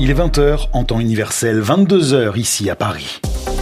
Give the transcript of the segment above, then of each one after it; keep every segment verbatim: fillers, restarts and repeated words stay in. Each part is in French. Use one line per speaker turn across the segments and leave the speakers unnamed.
Il est vingt heures en temps universel, vingt-deux heures ici à Paris.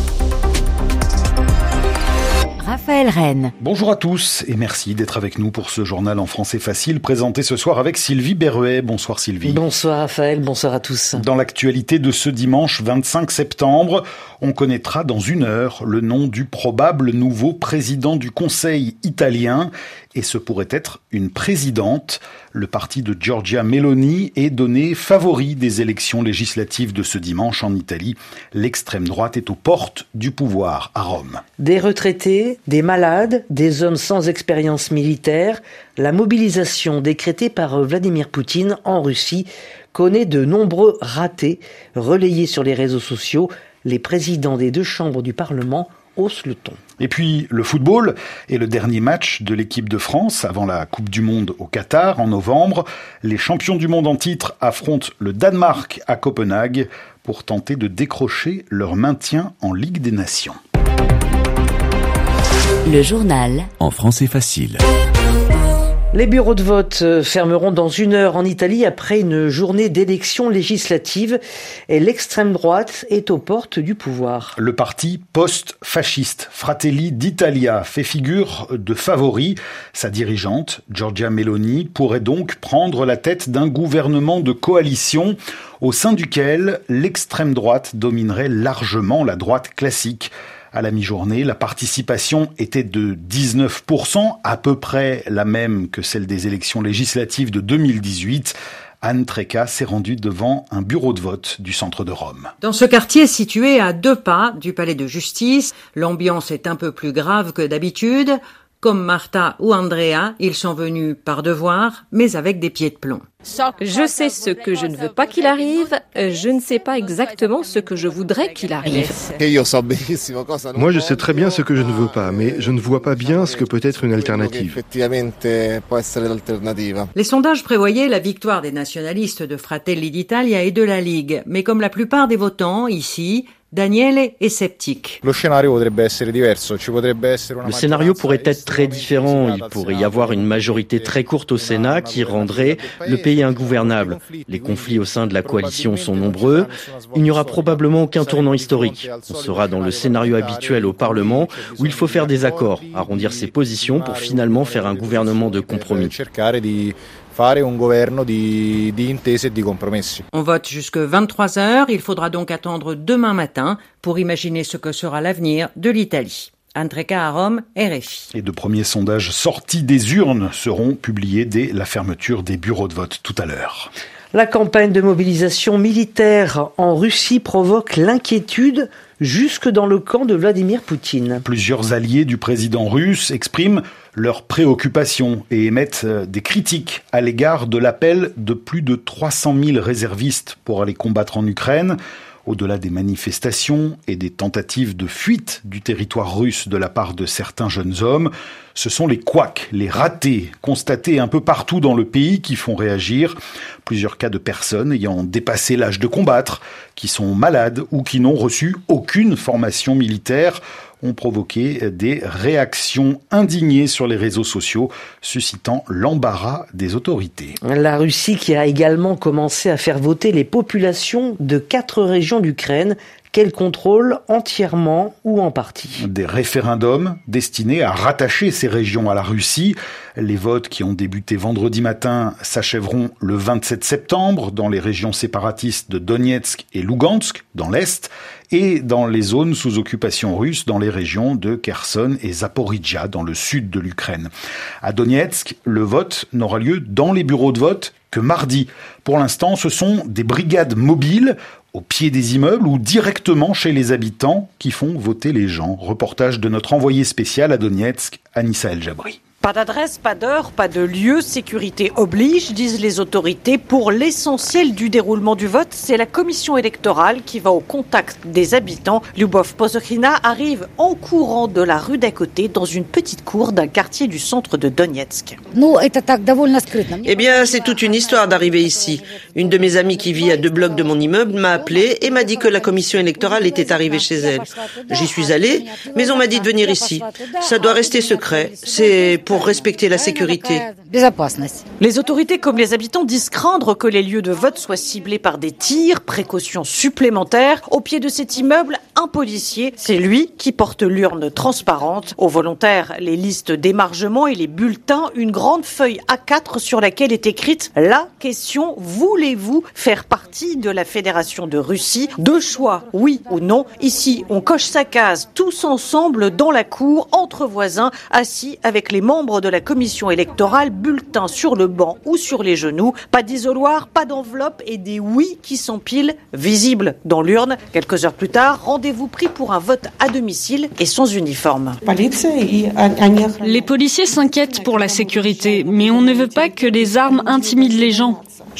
Raphaël Rennes.
Bonjour à tous et merci d'être avec nous pour ce journal en français facile présenté ce soir avec Sylvie Berruet. Bonsoir Sylvie.
Bonsoir Raphaël, bonsoir à tous.
Dans l'actualité de ce dimanche vingt-cinq septembre, on connaîtra dans une heure le nom du probable nouveau président du Conseil italien. Et ce pourrait être une présidente. Le parti de Giorgia Meloni est donné favori des élections législatives de ce dimanche en Italie. L'extrême droite est aux portes du pouvoir à Rome.
Des retraités, des malades, des hommes sans expérience militaire, la mobilisation décrétée par Vladimir Poutine en Russie connaît de nombreux ratés relayés sur les réseaux sociaux. Les présidents des deux chambres du Parlement haussent le ton.
Et puis le football et le dernier match de l'équipe de France avant la Coupe du Monde au Qatar en novembre. Les champions du monde en titre affrontent le Danemark à Copenhague pour tenter de décrocher leur maintien en Ligue des Nations.
Le journal
en français facile.
Les bureaux de vote fermeront dans une heure en Italie après une journée d'élections législatives et l'extrême droite est aux portes du pouvoir.
Le parti post-fasciste Fratelli d'Italia fait figure de favori. Sa dirigeante, Giorgia Meloni, pourrait donc prendre la tête d'un gouvernement de coalition au sein duquel l'extrême droite dominerait largement la droite classique. À la mi-journée, la participation était de dix-neuf pour cent, à peu près la même que celle des élections législatives de deux mille dix-huit. Anne Trecca s'est rendue devant un bureau de vote du centre de Rome.
Dans ce quartier situé à deux pas du palais de justice, l'ambiance est un peu plus grave que d'habitude. Comme Martha ou Andrea, ils sont venus par devoir, mais avec des pieds de plomb.
Je sais ce que je ne veux pas qu'il arrive, je ne sais pas exactement ce que je voudrais qu'il arrive.
Moi, je sais très bien ce que je ne veux pas, mais je ne vois pas bien ce que peut être une alternative.
Les sondages prévoyaient la victoire des nationalistes de Fratelli d'Italia et de la Ligue, mais comme la plupart des votants ici, Daniele est sceptique.
Le scénario pourrait être très différent. Il pourrait y avoir une majorité très courte au Sénat qui rendrait le pays ingouvernable. Les conflits au sein de la coalition sont nombreux. Il n'y aura probablement aucun tournant historique. On sera dans le scénario habituel au Parlement où il faut faire des accords, arrondir ses positions pour finalement faire un gouvernement de compromis.
On vote jusque vingt-trois heures. Il faudra donc attendre demain matin pour imaginer ce que sera l'avenir de l'Italie. Anne Trecca à Rome, R F I.
Et de premiers sondages sortis des urnes seront publiés dès la fermeture des bureaux de vote tout à l'heure.
La campagne de mobilisation militaire en Russie provoque l'inquiétude jusque dans le camp de Vladimir Poutine.
Plusieurs alliés du président russe expriment leurs préoccupations et émettent des critiques à l'égard de l'appel de plus de trois cent mille réservistes pour aller combattre en Ukraine. Au-delà des manifestations et des tentatives de fuite du territoire russe de la part de certains jeunes hommes, ce sont les couacs, les ratés constatés un peu partout dans le pays qui font réagir. Plusieurs cas de personnes ayant dépassé l'âge de combattre, qui sont malades ou qui n'ont reçu aucune formation militaire, ont provoqué des réactions indignées sur les réseaux sociaux, suscitant l'embarras des autorités.
La Russie qui a également commencé à faire voter les populations de quatre régions d'Ukraine qu'elle contrôle entièrement ou en partie.
Des référendums destinés à rattacher ces régions à la Russie. Les votes qui ont débuté vendredi matin s'achèveront le vingt-sept septembre dans les régions séparatistes de Donetsk et Lugansk, dans l'Est, et dans les zones sous occupation russe, dans les régions de Kherson et Zaporijia, dans le sud de l'Ukraine. À Donetsk, le vote n'aura lieu dans les bureaux de vote que mardi. Pour l'instant, ce sont des brigades mobiles au pied des immeubles ou directement chez les habitants qui font voter les gens. Reportage de notre envoyé spécial à Donetsk, Anissa El Jabri.
Pas d'adresse, pas d'heure, pas de lieu, sécurité oblige, disent les autorités. Pour l'essentiel du déroulement du vote, c'est la commission électorale qui va au contact des habitants. Lyubov Pozokhina arrive en courant de la rue d'à côté dans une petite cour d'un quartier du centre de Donetsk.
Eh bien, c'est toute une histoire d'arriver ici. Une de mes amies qui vit à deux blocs de mon immeuble m'a appelée et m'a dit que la commission électorale était arrivée chez elle. J'y suis allée, mais on m'a dit de venir ici. Ça doit rester secret. C'est pour pour respecter la sécurité.
Les autorités comme les habitants disent craindre que les lieux de vote soient ciblés par des tirs, précautions supplémentaires. Au pied de cet immeuble, un policier, c'est lui qui porte l'urne transparente. Aux volontaires, les listes d'émargement et les bulletins, une grande feuille A quatre sur laquelle est écrite la question: voulez-vous faire partie de la Fédération de Russie? Deux choix, oui ou non. Ici, on coche sa case tous ensemble dans la cour, entre voisins, assis avec les membres de la commission électorale, bulletins sur le banc ou sur les genoux. Pas d'isoloir, pas d'enveloppe et des oui qui s'empilent, visibles dans l'urne. Quelques heures plus tard, rendez-vous pris pour un vote à domicile et sans uniforme.
Les policiers s'inquiètent pour la sécurité, mais on ne veut pas que les armes intimident les gens.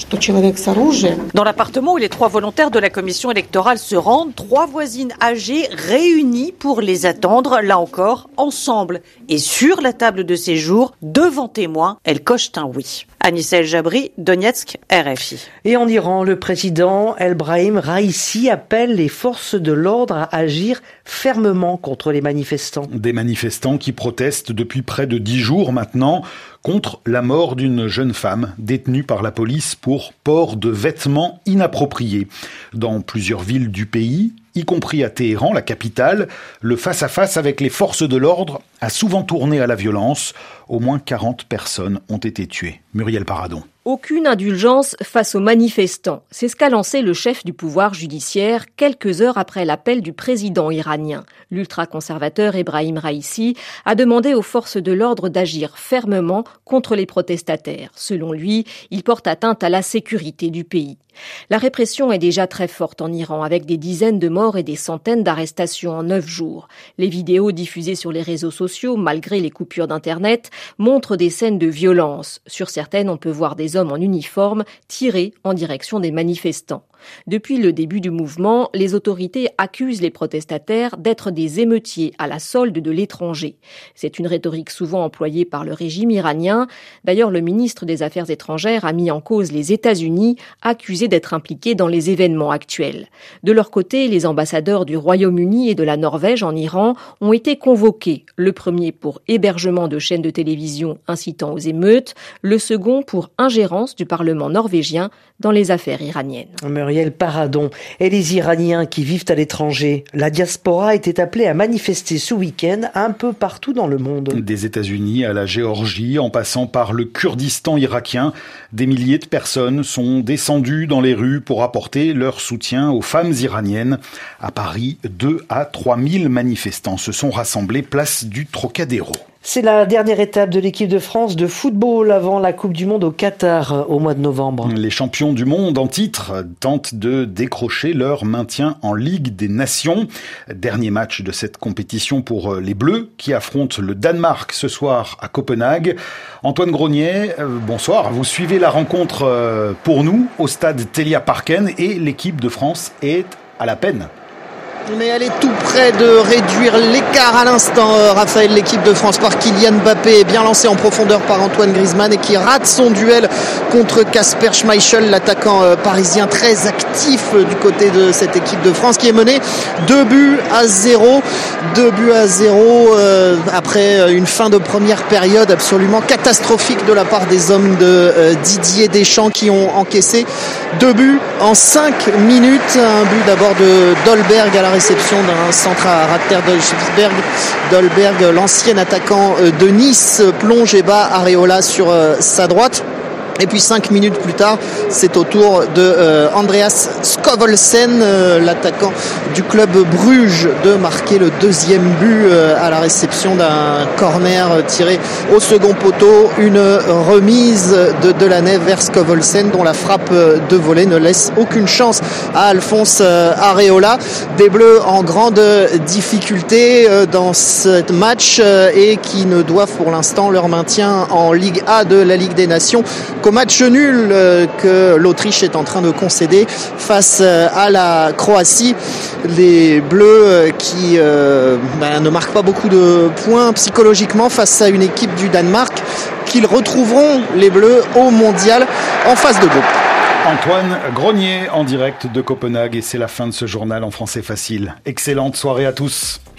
Dans l'appartement où les trois volontaires de la commission électorale se rendent, trois voisines âgées réunies pour les attendre, là encore, ensemble. Et sur la table de séjour, devant témoins, elles cochent un oui. Anissa El Jabri, Donetsk, R F I.
Et en Iran, le président Ebrahim Raïssi appelle les forces de l'ordre à agir fermement contre les manifestants.
Des manifestants qui protestent depuis près de dix jours maintenant contre la mort d'une jeune femme détenue par la police pour port de vêtements inappropriés. Dans plusieurs villes du pays, y compris à Téhéran, la capitale, le face-à-face avec les forces de l'ordre a souvent tourné à la violence. Au moins quarante personnes ont été tuées. Muriel Paradon.
Aucune indulgence face aux manifestants. C'est ce qu'a lancé le chef du pouvoir judiciaire quelques heures après l'appel du président iranien. L'ultra-conservateur Ebrahim Raïssi a demandé aux forces de l'ordre d'agir fermement contre les protestataires. Selon lui, ils portent atteinte à la sécurité du pays. La répression est déjà très forte en Iran, avec des dizaines de morts et des centaines d'arrestations en neuf jours. Les vidéos diffusées sur les réseaux sociaux, malgré les coupures d'Internet, montrent des scènes de violence. Sur certaines, on peut voir des hommes en uniforme tirer en direction des manifestants. Depuis le début du mouvement, les autorités accusent les protestataires d'être des émeutiers à la solde de l'étranger. C'est une rhétorique souvent employée par le régime iranien. D'ailleurs, le ministre des Affaires étrangères a mis en cause les États-Unis, accusés d'être impliqués dans les événements actuels. De leur côté, les ambassadeurs du Royaume-Uni et de la Norvège en Iran ont été convoqués. Le premier pour hébergement de chaînes de télévision incitant aux émeutes, le second pour ingérence du Parlement norvégien dans les affaires iraniennes.
Muriel Paradon. Et les Iraniens qui vivent à l'étranger, la diaspora était appelée à manifester ce week-end un peu partout dans le monde.
Des États-Unis à la Géorgie, en passant par le Kurdistan irakien, des milliers de personnes sont descendues dans les rues pour apporter leur soutien aux femmes iraniennes. À Paris, deux à trois mille manifestants se sont rassemblés place du Trocadéro.
C'est la dernière étape de l'équipe de France de football avant la Coupe du Monde au Qatar au mois de novembre.
Les champions du monde en titre tentent de décrocher leur maintien en Ligue des Nations. Dernier match de cette compétition pour les Bleus qui affrontent le Danemark ce soir à Copenhague. Antoine Gronier, bonsoir. Vous suivez la rencontre pour nous au stade Telia Parken et l'équipe de France est à la peine.
Mais elle est tout près de réduire l'écart à l'instant, Raphaël. L'équipe de France par Kylian Mbappé est bien lancée en profondeur par Antoine Griezmann et qui rate son duel contre Kasper Schmeichel, l'attaquant parisien très actif du côté de cette équipe de France qui est menée deux buts à zéro. deux buts à zéro euh, après une fin de première période absolument catastrophique de la part des hommes de euh, Didier Deschamps qui ont encaissé deux buts en cinq minutes. Un but d'abord de Dolberg à la réception d'un centre à Rapter Dolberg. Dolberg, l'ancien attaquant de Nice, plonge et bat Areola sur sa droite. Et puis cinq minutes plus tard, c'est au tour de euh, Andreas Skjolsen, euh, l'attaquant du club Bruges, de marquer le deuxième but euh, à la réception d'un corner tiré au second poteau. Une remise de Delaney vers Skjolsen dont la frappe de volée ne laisse aucune chance à Alphonse euh, Areola. Des Bleus en grande difficulté euh, dans ce match euh, et qui ne doivent pour l'instant leur maintien en Ligue A de la Ligue des Nations qu'au match nul que l'Autriche est en train de concéder face à la Croatie. Les Bleus qui euh, ben, ne marquent pas beaucoup de points psychologiquement face à une équipe du Danemark qu'ils retrouveront, les Bleus, au Mondial en phase de groupe.
Antoine Gronier en direct de Copenhague et c'est la fin de ce journal en français facile. Excellente soirée à tous.